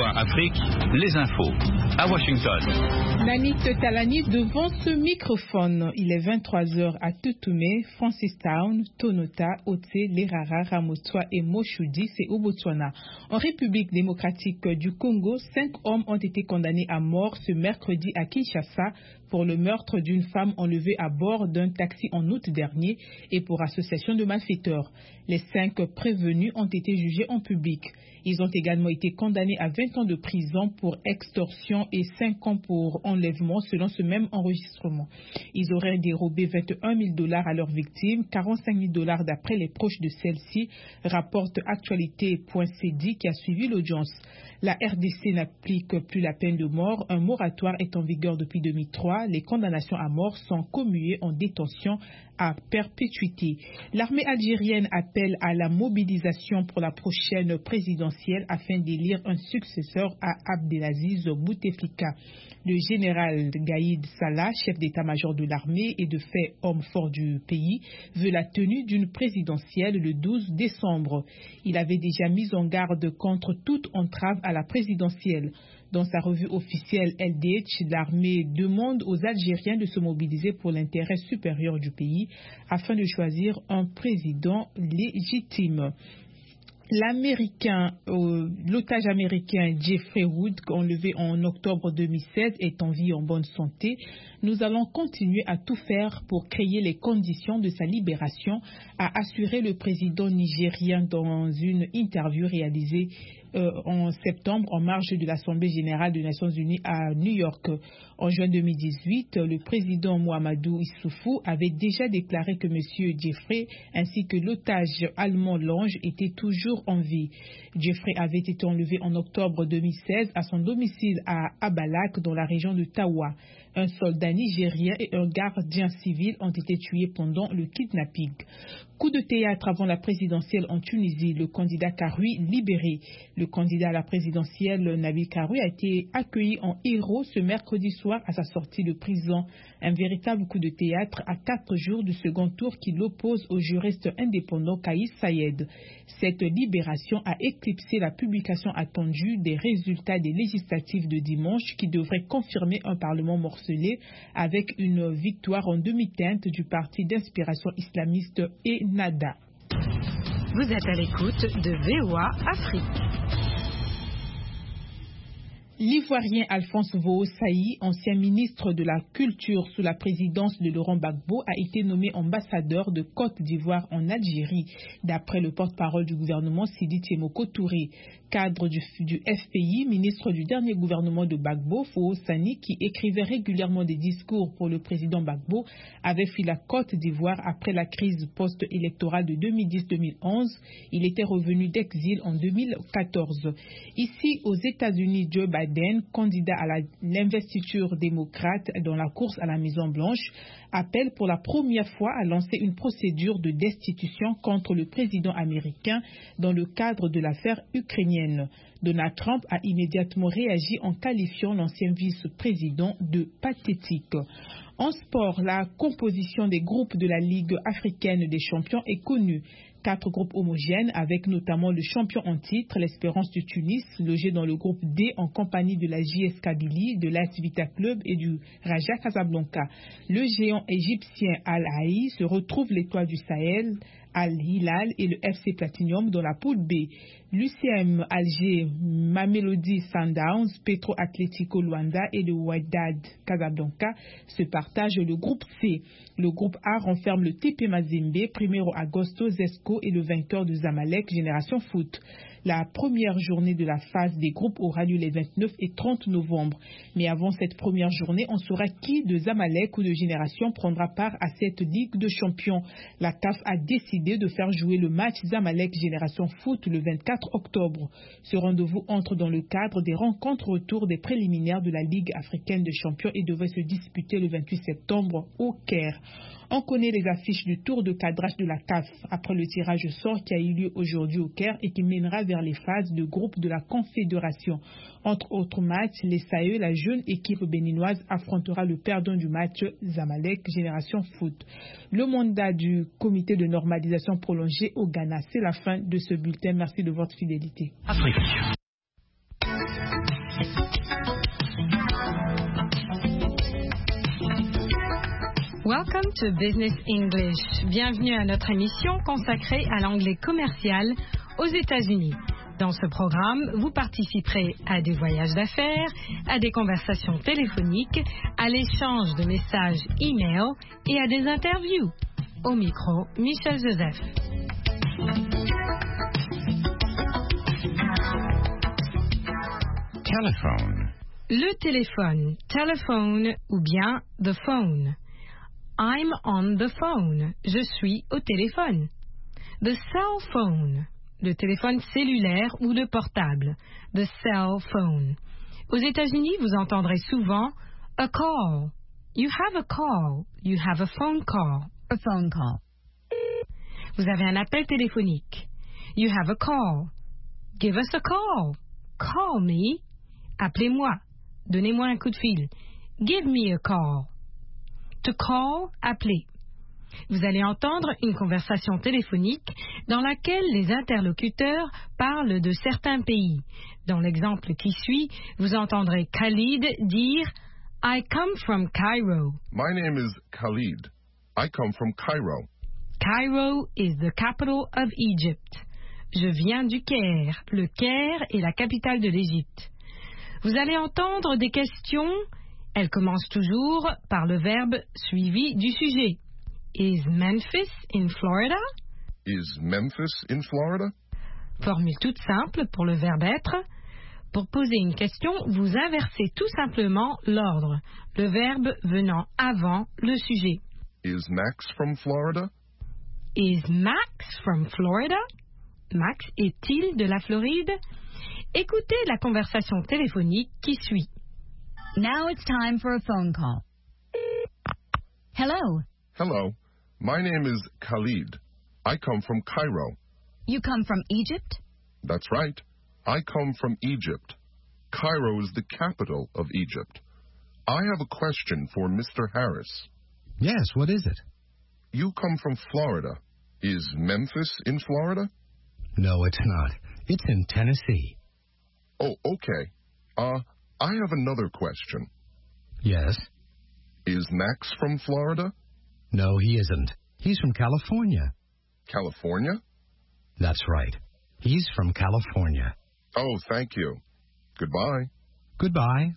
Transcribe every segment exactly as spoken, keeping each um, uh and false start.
O A Afrique, les infos. À Washington. Nanit Talani devant ce microphone. Il est vingt-trois heures à Tutume, Francistown, Tonota, Ote, Lerara, Ramotswa et Moshudi, c'est au Botswana. En République démocratique du Congo, cinq hommes ont été condamnés à mort ce mercredi à Kinshasa pour le meurtre d'une femme enlevée à bord d'un taxi en août dernier et pour association de malfaiteurs. Les cinq prévenus ont été jugés en public. Ils ont également été condamnés à vingt ans de prison pour extorsion et cinq ans pour enlèvement selon ce même enregistrement. Ils auraient dérobé vingt et un mille dollars à leurs victimes, quarante-cinq mille dollars d'après les proches de celle-ci, rapporte actualité point c d qui a suivi l'audience. La R D C n'applique plus la peine de mort. Un moratoire est en vigueur depuis deux mille trois. Les condamnations à mort sont commuées en détention à perpétuité. L'armée algérienne appelle à la mobilisation pour la prochaine présidentielle afin d'élire un successeur à Abdelaziz Bouteflika. Le général Gaïd Salah, chef d'état-major de l'armée et de fait homme fort du pays, veut la tenue d'une présidentielle le douze décembre. Il avait déjà mis en garde contre toute entrave à la présidentielle. Dans sa revue officielle L D H, l'armée demande aux Algériens de se mobiliser pour l'intérêt supérieur du pays afin de choisir un président légitime. L'Américain, euh, l'otage américain Jeffrey Wood, enlevé en octobre deux mille seize, est en vie et en bonne santé. Nous allons continuer à tout faire pour créer les conditions de sa libération, a assuré le président nigérien dans une interview réalisée euh, en septembre en marge de l'Assemblée générale des Nations unies à New York. En juin deux mille dix-huit, le président Mohamedou Issoufou avait déjà déclaré que M. Jeffrey ainsi que l'otage allemand Lange étaient toujours en vie. Jeffrey avait été enlevé en octobre deux mille seize à son domicile à Abalak dans la région de Tawa. Un soldat nigérien et un gardien civil ont été tués pendant le kidnapping. Coup de théâtre avant la présidentielle en Tunisie, le candidat Karoui libéré. Le candidat à la présidentielle, Nabil Karoui, a été accueilli en héros ce mercredi soir à sa sortie de prison. Un véritable coup de théâtre à quatre jours du second tour qui l'oppose au juriste indépendant Kaïs Sayed. Cette libération a éclipsé la publication attendue des résultats des législatives de dimanche qui devraient confirmer un parlement morcelé avec une victoire en demi-teinte du parti d'inspiration islamiste et Nada. Vous êtes à l'écoute de V O A Afrique. L'Ivoirien Alphonse Voosaï, ancien ministre de la Culture sous la présidence de Laurent Gbagbo, a été nommé ambassadeur de Côte d'Ivoire en Algérie, d'après le porte-parole du gouvernement Sidi Tchemoko Touré. Cadre du, du F P I, ministre du dernier gouvernement de Gbagbo, Voosaï, qui écrivait régulièrement des discours pour le président Gbagbo, avait fui la Côte d'Ivoire après la crise post-électorale de deux mille dix deux mille onze. Il était revenu d'exil en deux mille quatorze. Ici, aux États-Unis, Joe Biden, candidat à la, l'investiture démocrate dans la course à la Maison-Blanche, appelle pour la première fois à lancer une procédure de destitution contre le président américain dans le cadre de l'affaire ukrainienne. Donald Trump a immédiatement réagi en qualifiant l'ancien vice-président de pathétique. En sport, la composition des groupes de la Ligue africaine des champions est connue. Quatre groupes homogènes avec notamment le champion en titre, l'Espérance de Tunis, logé dans le groupe D en compagnie de la J S Kabylie, de l'A S Vita Club et du Raja Casablanca. Le géant égyptien Al-Ahly se retrouve l'Étoile du Sahel, Al-Hilal et le F C Platinum dans la poule B. L'U C M Alger, Mamelodi Sundowns, Petro Atlético Luanda et le Wydad Casablanca se partagent le groupe C. Le groupe A renferme le T P Mazembe, Primero Agosto, Zesco et le vainqueur de Zamalek, Génération Foot. La première journée de la phase des groupes aura lieu les vingt-neuf et trente novembre. Mais avant cette première journée, on saura qui de Zamalek ou de Génération prendra part à cette Ligue de champions. La C A F a décidé de faire jouer le match Zamalek Génération Foot le vingt-quatre octobre. Ce rendez-vous entre dans le cadre des rencontres autour des préliminaires de la Ligue africaine de champions et devait se disputer le vingt-huit septembre au Caire. On connaît les affiches du tour de cadrage de la C A F après le tirage au sort qui a eu lieu aujourd'hui au Caire et qui mènera vers les phases de groupe de la Confédération. Entre autres matchs, les S A E, la jeune équipe béninoise, affrontera le perdant du match Zamalek Génération Foot. Le mandat du comité de normalisation prolongé au Ghana, c'est la fin de ce bulletin. Merci de votre fidélité. Afrique. Welcome to Business English. Bienvenue à notre émission consacrée à l'anglais commercial aux États-Unis. Dans ce programme, vous participerez à des voyages d'affaires, à des conversations téléphoniques, à l'échange de messages e-mail et à des interviews. Au micro, Michel Joseph. Telephone. Le téléphone, telephone ou bien the phone. I'm on the phone. Je suis au téléphone. The cell phone. Le téléphone cellulaire ou le portable. The cell phone. Aux États-Unis, vous entendrez souvent a call. You have a call. You have a phone call. A phone call. Vous avez un appel téléphonique. You have a call. Give us a call. Call me. Appelez-moi. Donnez-moi un coup de fil. Give me a call. To call, appeler. Vous allez entendre une conversation téléphonique dans laquelle les interlocuteurs parlent de certains pays. Dans l'exemple qui suit, vous entendrez Khalid dire « I come from Cairo ». My name is Khalid. I come from Cairo. Cairo is the capital of Egypt. Je viens du Caire. Le Caire est la capitale de l'Égypte. Vous allez entendre des questions. Elles commencent toujours par le verbe suivi du sujet. Is Memphis in Florida? Is Memphis in Florida? Formule toute simple pour le verbe être. Pour poser une question, vous inversez tout simplement l'ordre, le verbe venant avant le sujet. Is Max from Florida? Is Max from Florida? Max est-il de la Floride? Écoutez la conversation téléphonique qui suit. Now it's time for a phone call. Hello. Hello. My name is Khalid. I come from Cairo. You come from Egypt? That's right. I come from Egypt. Cairo is the capital of Egypt. I have a question for Mister Harris. Yes, what is it? You come from Florida. Is Memphis in Florida? No, it's not. It's in Tennessee. Oh, okay. Uh, I have another question. Yes? Is Max from Florida? No, he isn't. He's from California. California? That's right. He's from California. Oh, thank you. Goodbye. Goodbye.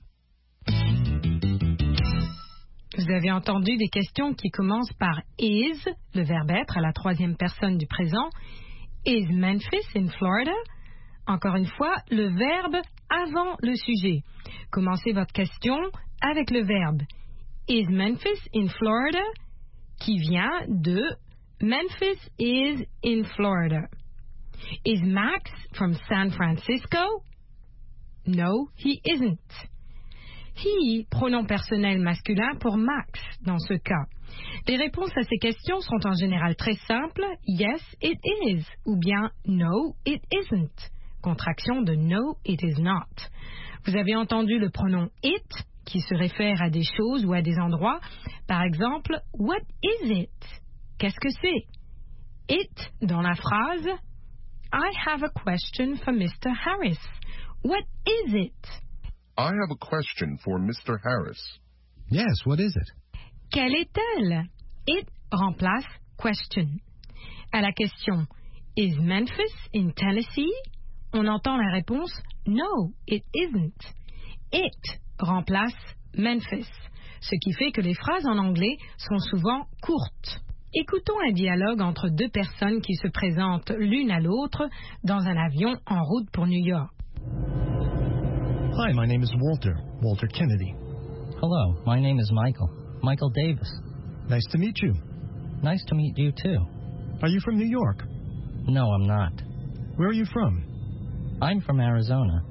Vous avez entendu des questions qui commencent par is, le verbe être à la troisième personne du présent. Is Memphis in Florida? Encore une fois, le verbe avant le sujet. Commencez votre question avec le verbe Is Memphis in Florida? Qui vient de Memphis is in Florida. Is Max from San Francisco? No, he isn't. He, pronom personnel masculin pour Max dans ce cas. Les réponses à ces questions sont en général très simples. Yes, it is. Ou bien no, it isn't. Contraction de no, it is not. Vous avez entendu le pronom it qui se réfère à des choses ou à des endroits. Par exemple, what is it? Qu'est-ce que c'est? It dans la phrase I have a question for Mister Harris. What is it? I have a question for Mister Harris. Yes, what is it? Quelle est-elle? It remplace question. À la question Is Memphis in Tennessee? On entend la réponse No, it isn't. It remplace Memphis, ce qui fait que les phrases en anglais sont souvent courtes. Écoutons un dialogue entre deux personnes qui se présentent l'une à l'autre dans un avion en route pour New York. Hi, my name is Walter, Walter Kennedy. Hello, my name is Michael, Michael Davis. Nice to meet you. Nice to meet you too. Are you from New York? No, I'm not. Where are you from? I'm from Arizona.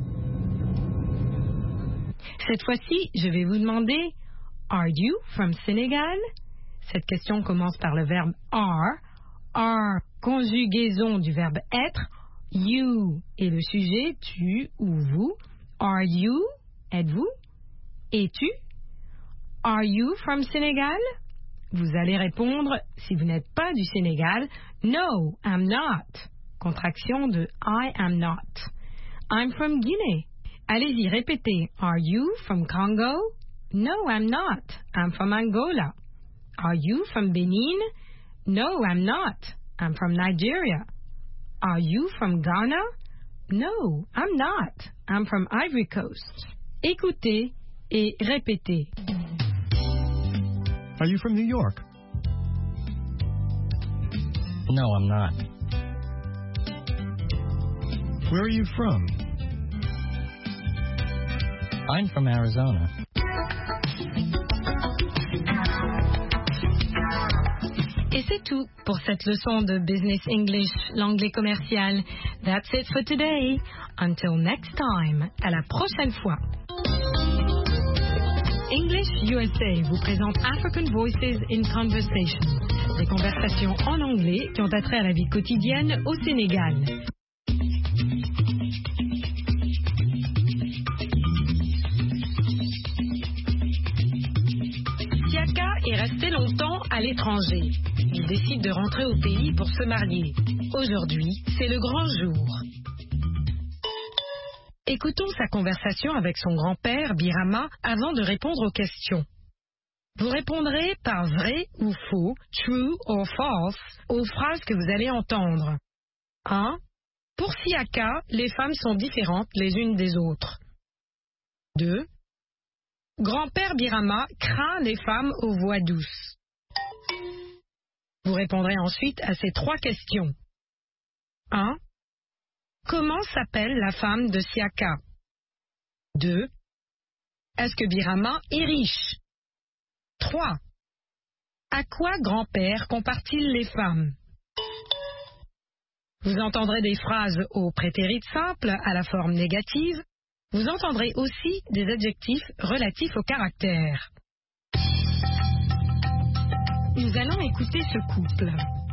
Cette fois-ci, je vais vous demander Are you from Senegal? Cette question commence par le verbe are. Are, conjugaison du verbe être. You est le sujet, tu ou vous. Are you, êtes-vous? Es-tu? Are you from Senegal? Vous allez répondre, si vous n'êtes pas du Sénégal, No, I'm not. Contraction de I am not. I'm from Guinée. Allez-y, répétez. Are you from Congo? No, I'm not. I'm from Angola. Are you from Benin? No, I'm not. I'm from Nigeria. Are you from Ghana? No, I'm not. I'm from Ivory Coast. Écoutez et répétez. Are you from New York? No, I'm not. Where are you from? I'm from Arizona. Et c'est tout pour cette leçon de Business English, l'anglais commercial. That's it for today. Until next time. À la prochaine fois. English U S A vous présente African Voices in Conversation. Des conversations en anglais qui ont attrait à la vie quotidienne au Sénégal. Siaka est resté longtemps à l'étranger. Il décide de rentrer au pays pour se marier. Aujourd'hui, c'est le grand jour. Écoutons sa conversation avec son grand-père, Birama, avant de répondre aux questions. Vous répondrez par vrai ou faux, true or false, aux phrases que vous allez entendre. un. Pour Siaka, les femmes sont différentes les unes des autres. deux. Grand-père Birama craint les femmes aux voix douces. Vous répondrez ensuite à ces trois questions. un. Comment s'appelle la femme de Siaka? deux. Est-ce que Birama est riche? trois. À quoi grand-père compare-t-il les femmes? Vous entendrez des phrases au prétérit simple à la forme négative. Vous entendrez aussi des adjectifs relatifs au caractère. Nous allons écouter ce couple.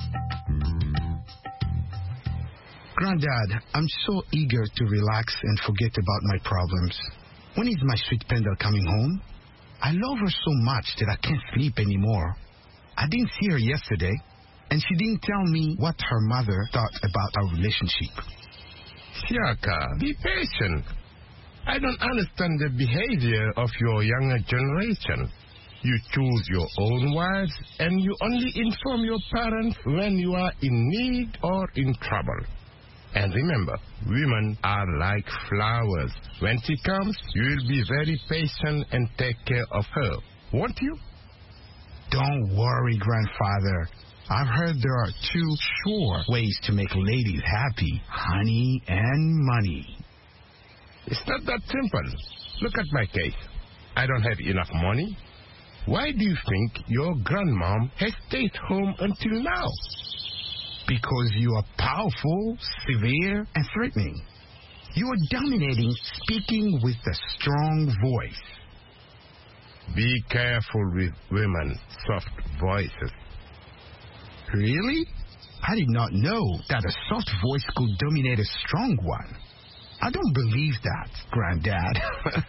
Granddad, I'm so eager to relax and forget about my problems. When is my sweet Pendle coming home? I love her so much that I can't sleep anymore. I didn't see her yesterday, and she didn't tell me what her mother thought about our relationship. Siaka, be patient. I don't understand the behavior of your younger generation. You choose your own wives, and you only inform your parents when you are in need or in trouble. And remember, women are like flowers. When she comes, you will be very patient and take care of her, won't you? Don't worry, Grandfather. I've heard there are two sure ways to make ladies happy, honey and money. It's not that simple. Look at my case. I don't have enough money. Why do you think your grandmom has stayed home until now? Because you are powerful, severe, and threatening. You are dominating, speaking with a strong voice. Be careful with women's soft voices. Really? I did not know that a soft voice could dominate a strong one. I don't believe that, Granddad.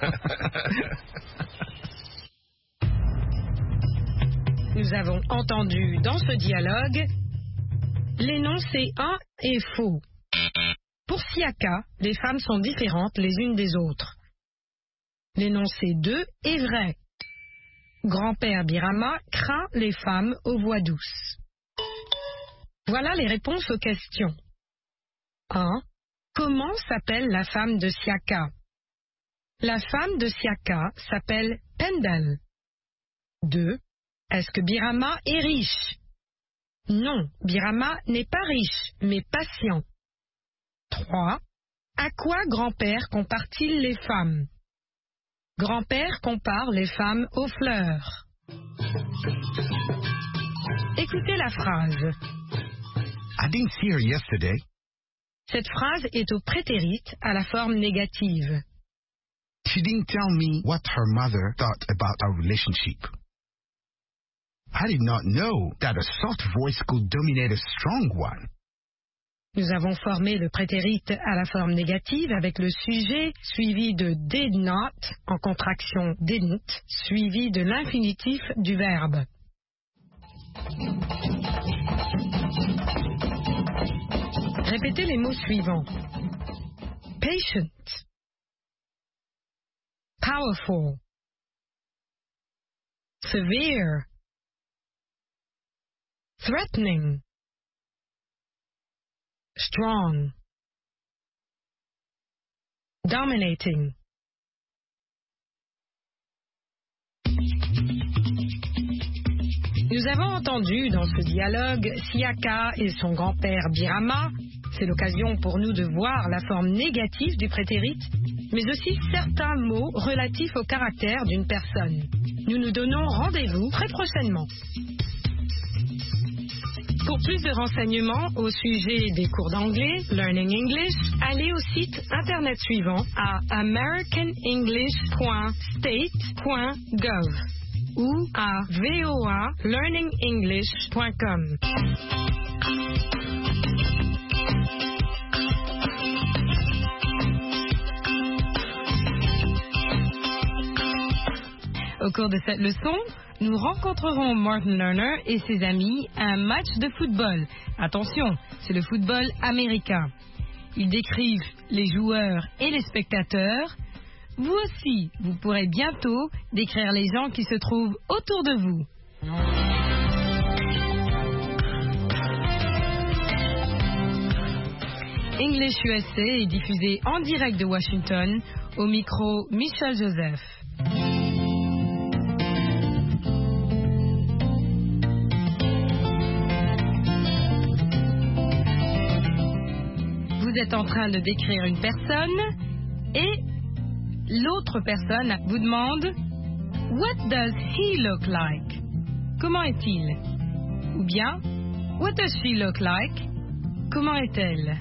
Nous avons entendu dans ce dialogue l'énoncé un est faux. Pour Siaka, les femmes sont différentes les unes des autres. L'énoncé deux est vrai. Grand-père Birama craint les femmes aux voix douces. Voilà les réponses aux questions. un. Comment s'appelle la femme de Siaka? La femme de Siaka s'appelle Pendle. deux. Est-ce que Birama est riche? Non, Birama n'est pas riche, mais patient. trois. À quoi grand-père compare-t-il les femmes? Grand-père compare les femmes aux fleurs. Écoutez la phrase. I didn't see her yesterday. Cette phrase est au prétérit à la forme négative. She didn't tell me what her mother thought about our relationship. I did not know that a soft voice could dominate a strong one. Nous avons formé le prétérit à la forme négative avec le sujet suivi de did not en contraction didn't suivi de l'infinitif du verbe. Répétez les mots suivants. Patient, powerful, severe, threatening, strong, dominating. Nous avons entendu dans ce dialogue Siaka et son grand-père Birama. C'est l'occasion pour nous de voir la forme négative du prétérit, mais aussi certains mots relatifs au caractère d'une personne. Nous nous donnons rendez-vous très prochainement. Pour plus de renseignements au sujet des cours d'anglais, Learning English, allez au site internet suivant à american english point state point gov ou à voa learning english point com. Au cours de cette leçon, nous rencontrerons Martin Lerner et ses amis à un match de football. Attention, c'est le football américain. Ils décrivent les joueurs et les spectateurs. Vous aussi, vous pourrez bientôt décrire les gens qui se trouvent autour de vous. English U S A est diffusé en direct de Washington, au micro Michel Joseph. Vous êtes en train de décrire une personne et l'autre personne vous demande « What does he look like ?» Comment est-il? Ou bien « What does she look like ?» Comment est-elle?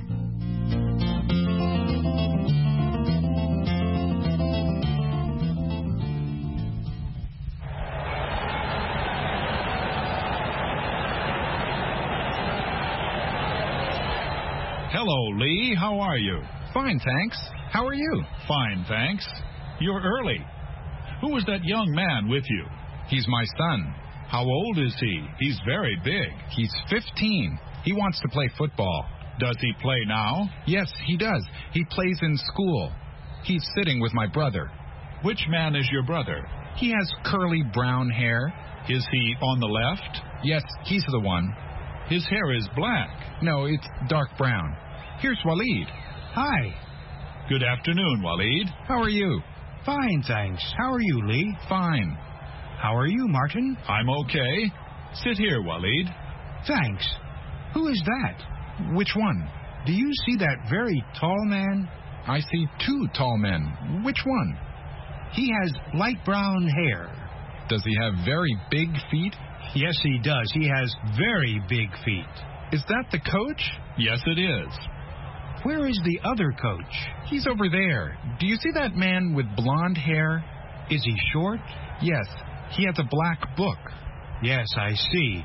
Hello, Lee. How are you? Fine, thanks. How are you? Fine, thanks. You're early. Who was that young man with you? He's my son. How old is he? He's very big. He's fifteen. He wants to play football. Does he play now? Yes, he does. He plays in school. He's sitting with my brother. Which man is your brother? He has curly brown hair. Is he on the left? Yes, he's the one. His hair is black. No, it's dark brown. Here's Waleed. Hi. Good afternoon, Waleed. How are you? Fine, thanks. How are you, Lee? Fine. How are you, Martin? I'm okay. Sit here, Waleed. Thanks. Who is that? Which one? Do you see that very tall man? I see two tall men. Which one? He has light brown hair. Does he have very big feet? Yes, he does. He has very big feet. Is that the coach? Yes, it is. Where is the other coach? He's over there. Do you see that man with blonde hair? Is he short? Yes. He has a black book. Yes, I see.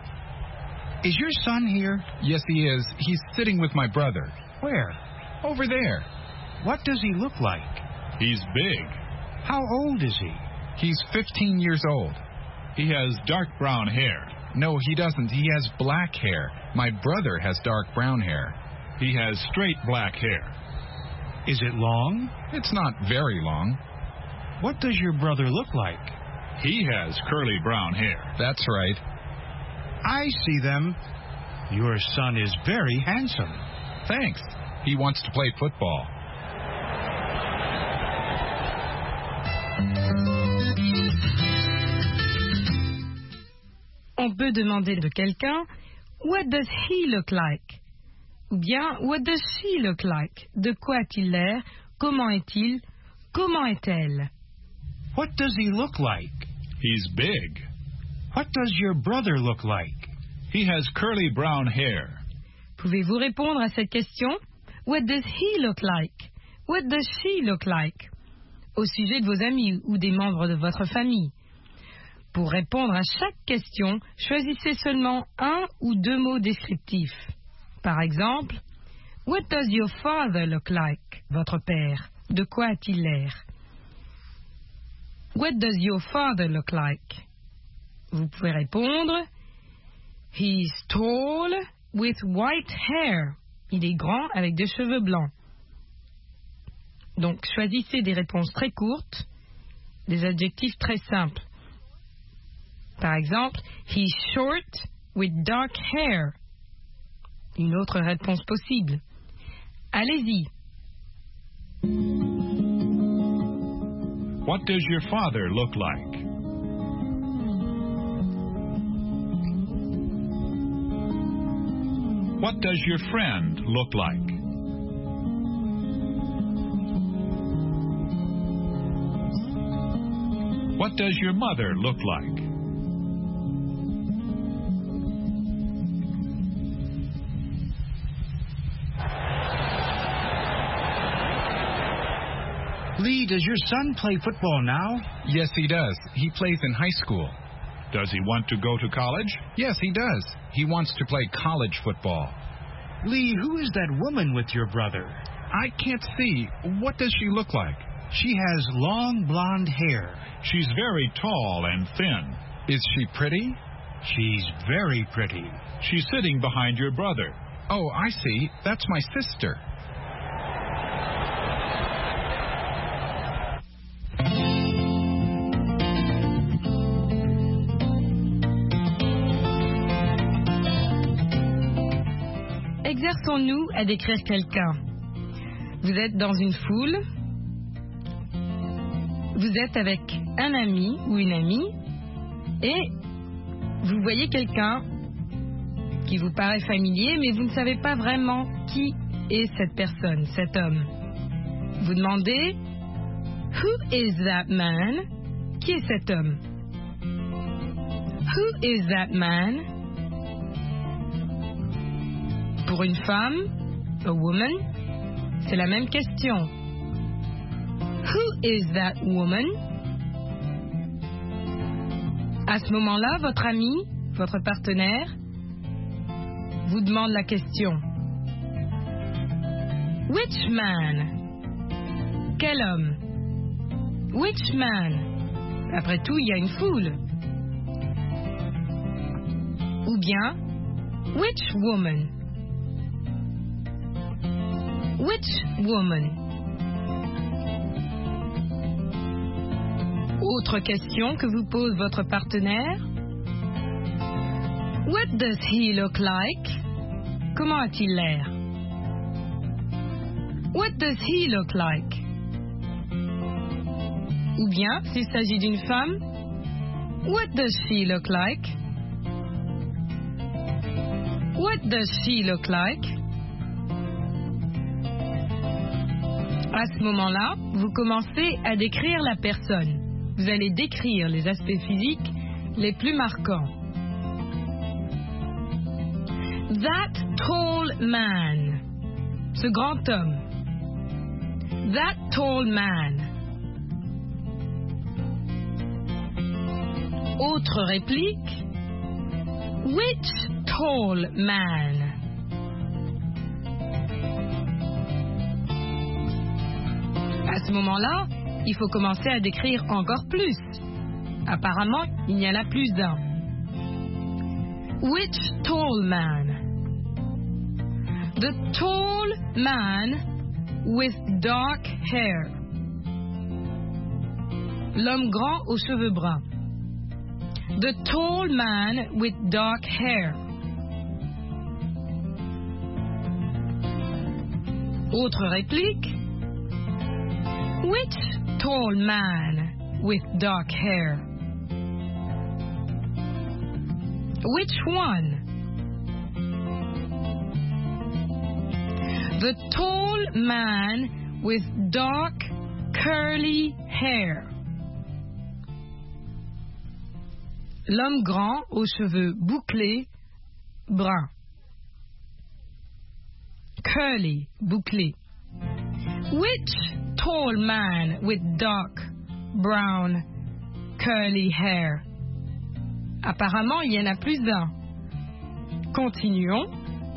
Is your son here? Yes, he is. He's sitting with my brother. Where? Over there. What does he look like? He's big. How old is he? He's fifteen years old. He has dark brown hair. No, he doesn't. He has black hair. My brother has dark brown hair. He has straight black hair. Is it long? It's not very long. What does your brother look like? He has curly brown hair. That's right. I see them. Your son is very handsome. Thanks. He wants to play football. On peut demander de quelqu'un « What does he look like ?» ou bien « What does she look like ?» De quoi a-t-il l'air? Comment est-il? Comment est-elle? What does he look like? He's big. What does your brother look like? He has curly brown hair. Pouvez-vous répondre à cette question? What does he look like? What does she look like? Au sujet de vos amis ou des membres de votre famille. Pour répondre à chaque question, choisissez seulement un ou deux mots descriptifs. Par exemple, What does your father look like? Votre père. De quoi a-t-il l'air? What does your father look like? Vous pouvez répondre He's tall with white hair. Il est grand avec des cheveux blancs. Donc, choisissez des réponses très courtes, des adjectifs très simples. Par exemple, he's short with dark hair. Une autre réponse possible. Allez-y. What does your father look like? What does your friend look like? What does your mother look like? Lee, does your son play football now? Yes, he does. He plays in high school. Does he want to go to college? Yes, he does. He wants to play college football. Lee, who is that woman with your brother? I can't see. What does she look like? She has long blonde hair. She's very tall and thin. Is she pretty? She's very pretty. She's sitting behind your brother. Oh, I see. That's my sister. Exerçons-nous à décrire quelqu'un. Vous êtes dans une foule. Vous êtes avec un ami ou une amie et vous voyez quelqu'un qui vous paraît familier, mais vous ne savez pas vraiment qui est cette personne, cet homme. Vous demandez « Who is that man ?» Qui est cet homme? Who is that man? Pour une femme, a woman, c'est la même question. Who is that woman? À ce moment-là, votre ami, votre partenaire, vous demande la question. Which man? Quel homme? Which man? Après tout, il y a une foule. Ou bien, which woman? Which woman? Autre question que vous pose votre partenaire. What does he look like? Comment a-t-il l'air? What does he look like? Ou bien, s'il s'agit d'une femme, what does she look like? What does she look like? À ce moment-là, vous commencez à décrire la personne. Vous allez décrire les aspects physiques les plus marquants. That tall man. Ce grand homme. That tall man. Autre réplique. Which tall man? À ce moment-là, il faut commencer à décrire encore plus. Apparemment, il y en a plus d'un. Which tall man? The tall man with dark hair. L'homme grand aux cheveux bruns. The tall man with dark hair. Autre réplique. Which tall man with dark hair? Which one? The tall man with dark curly hair. L'homme grand aux cheveux bouclés, bruns. Curly, bouclé. Which tall man with dark brown curly hair? Apparemment, il y en a plus d'un. Continuons.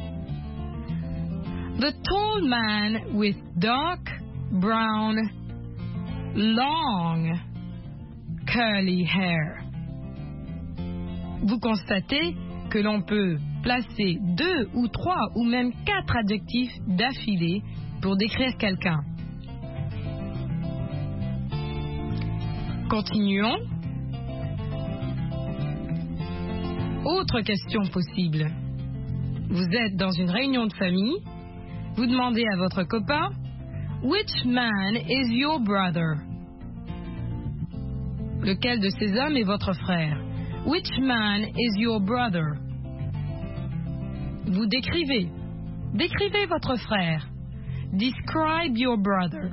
The tall man with dark brown long curly hair. Vous constatez que l'on peut placer deux ou trois ou même quatre adjectifs d'affilée pour décrire quelqu'un. Continuons. Autre question possible. Vous êtes dans une réunion de famille. Vous demandez à votre copain, which man is your brother? Lequel de ces hommes est votre frère? Which man is your brother? Vous décrivez. Décrivez votre frère. Describe your brother.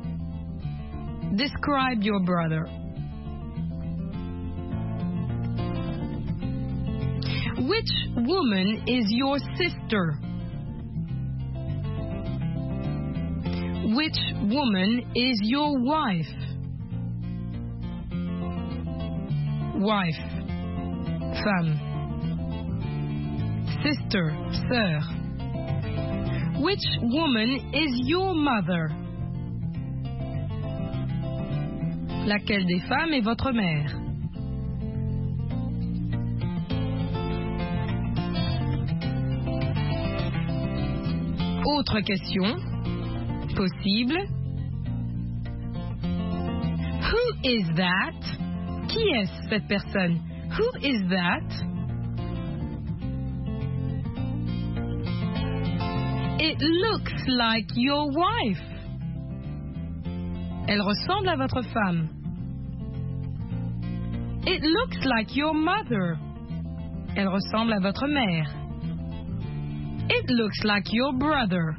Describe your brother. Which woman is your sister? Which woman is your wife? Wife, femme. Sister, sœur. Which woman is your mother? Laquelle des femmes est votre mère? Autre question possible. Who is that? Qui est cette personne? Who is that? It looks like your wife. Elle ressemble à votre femme. It looks like your mother. Elle ressemble à votre mère. It looks like your brother.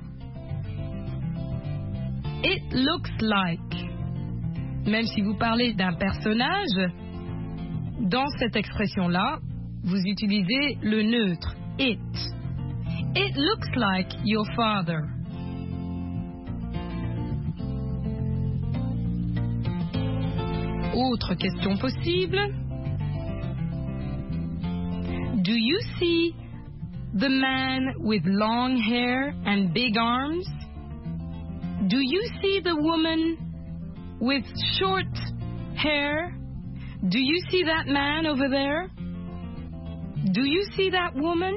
It looks like. Même si vous parlez d'un personnage, dans cette expression-là, vous utilisez le neutre it. It looks like your father. Autre question possible. Do you see the man with long hair and big arms? Do you see the woman with short hair? Do you see that man over there? Do you see that woman?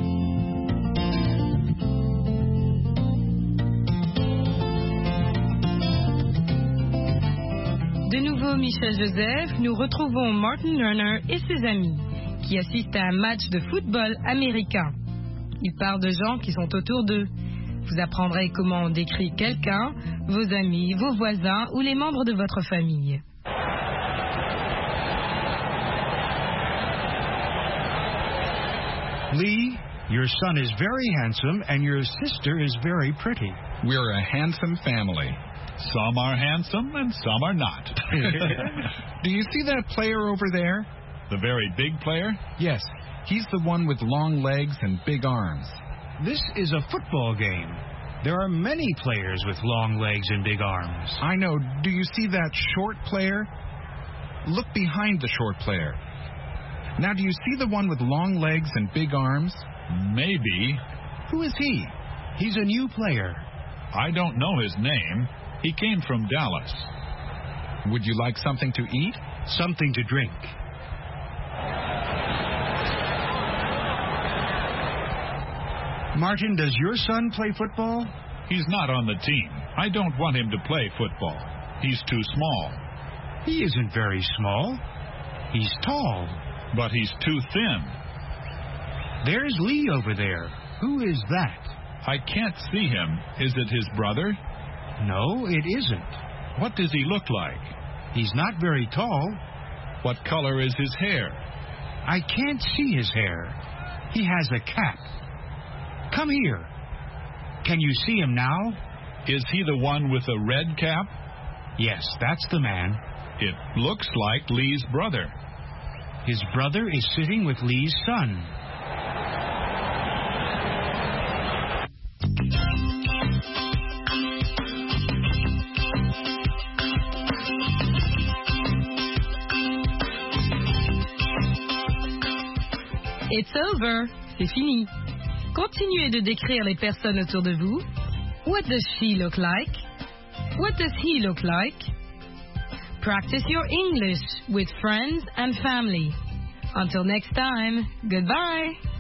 De nouveau, Michel Joseph, nous retrouvons Martin Runner et ses amis qui assistent à un match de football américain. Ils parlent de gens qui sont autour d'eux. Vous apprendrez comment on décrit quelqu'un, vos amis, vos voisins ou les membres de votre famille. Lee, your son is very handsome and your sister is very pretty. We're a handsome family. Some are handsome and some are not. Do you see that player over there? The very big player? Yes, he's the one with long legs and big arms. This is a football game. There are many players with long legs and big arms. I know. Do you see that short player? Look behind the short player. Now, do you see the one with long legs and big arms? Maybe. Who is he? He's a new player. I don't know his name. He came from Dallas. Would you like something to eat? Something to drink. Martin, does your son play football? He's not on the team. I don't want him to play football. He's too small. He isn't very small. He's tall. But he's too thin. There's Lee over there. Who is that? I can't see him. Is it his brother? No, it isn't. What does he look like? He's not very tall. What color is his hair? I can't see his hair. He has a cap. Come here. Can you see him now? Is he the one with a red cap? Yes, that's the man. It looks like Lee's brother. His brother is sitting with Lee's son. It's over. C'est fini. Continuez de décrire les personnes autour de vous. What does she look like? What does he look like? Practice your English with friends and family. Until next time, goodbye.